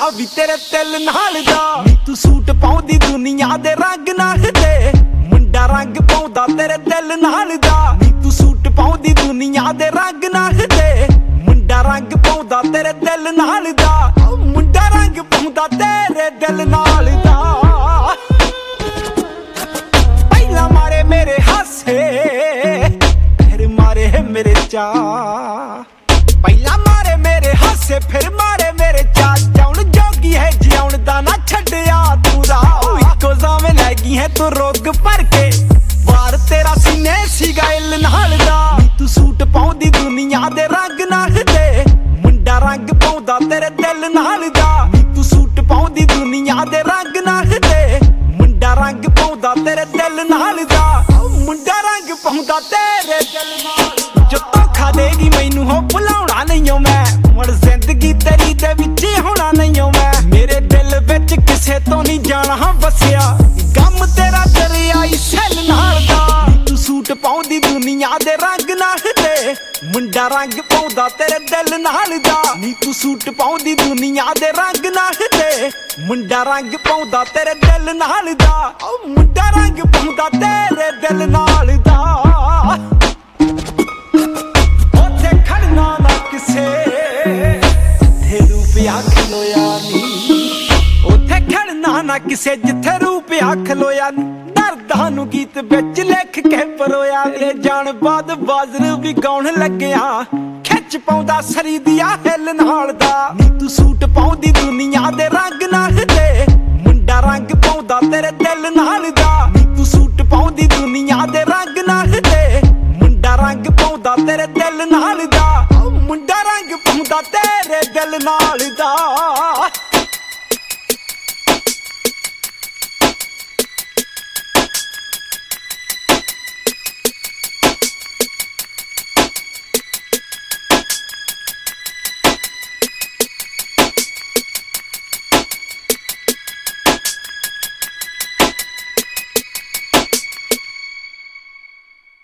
ਵੀ ਤੇਰੇ ਦਿਲ ਨਾਲ ਦਾ। ਨੀ ਤੂੰ ਸੂਟ ਪਾਉਂਦੀ ਦੁਨੀਆ ਦੇ ਰੰਗ ਨਾਲ ਦੇ, ਮੁੰਡਾ ਰੰਗ ਪਾਉਂਦਾ ਤੇਰੇ ਦਿਲ ਨਾਲ ਦਾ। ਨੀ ਤੂੰ ਸੂਟ ਪਾਉਂਦੀ ਦੁਨੀਆ ਦੇ ਰੰਗ ਨਾਲ ਦੇ, ਮੁੰਡਾ ਰੰਗ ਪਾਉਂਦਾ ਤੇਰੇ ਦਿਲ ਨਾਲ ਦਾ। ਮੁੰਡਾ ਰੰਗ ਪਾਉਂਦਾ ਤੇਰੇ ਦਿਲ ਨਾਲ ਦਾ। ਪਹਿਲਾਂ ਮਾਰੇ ਮੇਰੇ ਹਾਸੇ ਫਿਰ ਮਾਰੇ ਮੇਰੇ ਚਾਅ, ਪਹਿਲਾਂ ਮਾਰੇ ਮੇਰੇ ਹਾਸੇ ਫਿਰ ਮਾਰੇ ਮੇਰੇ ਚਾਅ। ਜਾਉਣ ਜੋਗੀ ਹੈ ਜਿਉਣ ਦਾ ਨਾ ਛੱਡਿਆ ਤੂੰ ਰਾਹ, ਇੱਕੋ ਜਾਵੇਂ ਲੈ ਗਈ ਹੈ ਤੂੰ ਰੋਗ ਭਰ ਕੇ। ਵਾਰ ਤੇਰਾ ਸੀਨੇ ਸੀਗਾ ਇਲ ਨਾਲ ਦਾ। ਨੀ ਤੂੰ ਸੂਟ ਪਾਉਂਦੀ ਦੁਨੀਆ ਦੇ ਰੰਗ ਨਾਲ ਦੇ, ਮੁੰਡਾ ਰੰਗ ਪਾਉਂਦਾ ਤੇਰੇ ਦਿਲ ਨਾਲ ਦਾ। ਨੀ ਤੂੰ ਸੂਟ ਪਾਉਂਦੀ ਦੁਨੀਆ ਦੇ ਰੰਗ ਨਾਲ ਦੇ, ਮੁੰਡਾ ਰੰਗ ਪਾਉਂਦਾ ਤੇਰੇ ਦਿਲ ਨਾਲ ਦਾ। ਮੁੰਡਾ ਰੰਗ ਪਾਉਂਦਾ ਤੇਰੇ ਦਿਲ ਨਾਲ। ਜੋ ਧੋਖਾ ਦੇਗੀ ਮੈਨੂੰ ਹੋ ਭੁਲਾਉਣਾ ਨਹੀਂ ਓ ਮੈਂ, ਮੁੜ ਜ਼ਿੰਦਗੀ ਤੇਰੀ ਦੇ ਵਿੱਚ ਹੋਣਾ ਨਹੀਂ ਓ ਮੈਂ। ਮੇਰੇ ਦਿਲ ਵਿੱਚ ਕਿਸੇ ਤੋਂ ਨਹੀਂ ਜਾਣਾ ਵਸਿਆ, ਗਮ ਤੇਰਾ ਦਰਿਆਈ ਸੈਲ ਨਾਲ ਦਾ। ਤੂੰ ਸੂਟ ਪਾਉਂਦੀ ਦੁਨੀਆ ਦੇ ਰੰਗ ਨਾਲ ਦੇ, ਮੁੰਡਾ ਰੰਗ ਪਾਉਂਦਾ ਤੇਰੇ ਦਿਲ ਨਾਲ ਦਾ। ਨੀ ਤੂੰ ਸੂਟ ਪਾਉਂਦੀ ਦੁਨੀਆ ਦੇ ਰੰਗ ਨਾਲ ਦੇ, ਮੁੰਡਾ ਰੰਗ ਪਾਉਂਦਾ ਤੇਰੇ ਦਿਲ ਨਾਲ ਦਾ। ਮੁੰਡਾ ਰੰਗ ਪਾਉਂਦਾ ਤੇਰੇ ਦਿਲ ਨਾਲ ਦਾ। ਉੱਥੇ ਖੜਨਾ ਨਾ ਕਿਸੇ ਜਿੱਥੇ ਰੂਪਿਆ ਖਲੋਇਆ ਨੀ, ਉੱਥੇ ਖੜਨਾ ਨਾ ਕਿਸੇ ਜਿੱਥੇ ਰੂਪਿਆ ਖਲੋਇਆ ਨੀ। ਦਰਦਾਂ ਨੂੰ ਗੀਤ ਵਿੱਚ ਲਿਖ ਕੇ ਪਰੋਇਆ, ਇਹ ਜਾਣ ਬਾਦ ਬਾਜ਼ਰ ਵੀ ਗਾਉਣ ਲੱਗਿਆ, ਖਿੱਚ ਪਾਉਂਦਾ ਸਰੀ ਦੀਆਂ ਹਿੱਲ ਨਾਲ ਦਾ। ਨੀ ਤੂੰ ਸੂਟ ਪਾਉਂਦੀ ਦੁਨੀਆ ਦੇ ਰੰਗ ਨਾਲ ਦੇ, ਮੁੰਡਾ ਰੰਗ ਪਾਉਂਦਾ ਤੇਰੇ ਦਿਲ ਨਾਲ ਦਾ। ਨੀ ਤੂੰ ਸੂਟ ਪਾਉਂਦੀ ਦੁਨੀਆ ਦੇ ਰੰਗ ਨਾਲ ਦੇ, ਮੁੰਡਾ ਰੰਗ ਪਾਉਂਦਾ ਤੇਰੇ ਦਿਲ ਨਾਲ ਦਾ। ਮੁੰਡਾ ਰੰਗ ਪਾਉਂਦਾ ਤੇਰੇ ਦਿਲ ਨਾਲ ਦਾ।